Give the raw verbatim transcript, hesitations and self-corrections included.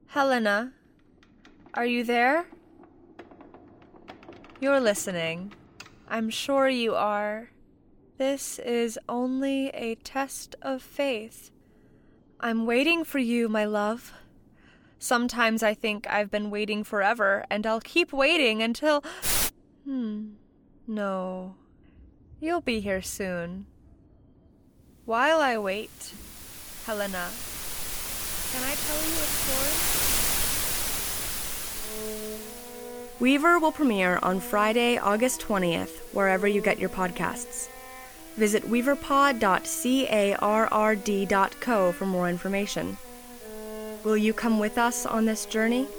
Helena, are you there? You're listening. I'm sure you are. This is only a test of faith. I'm waiting for you, my love. Sometimes I think I've been waiting forever, and I'll keep waiting until... Hmm, no. You'll be here soon. While I wait, Helena, can I tell you a story? Weaver will premiere on Friday, August twentieth, wherever you get your podcasts. Visit weaver pod dot carrd dot co for more information. Will you come with us on this journey?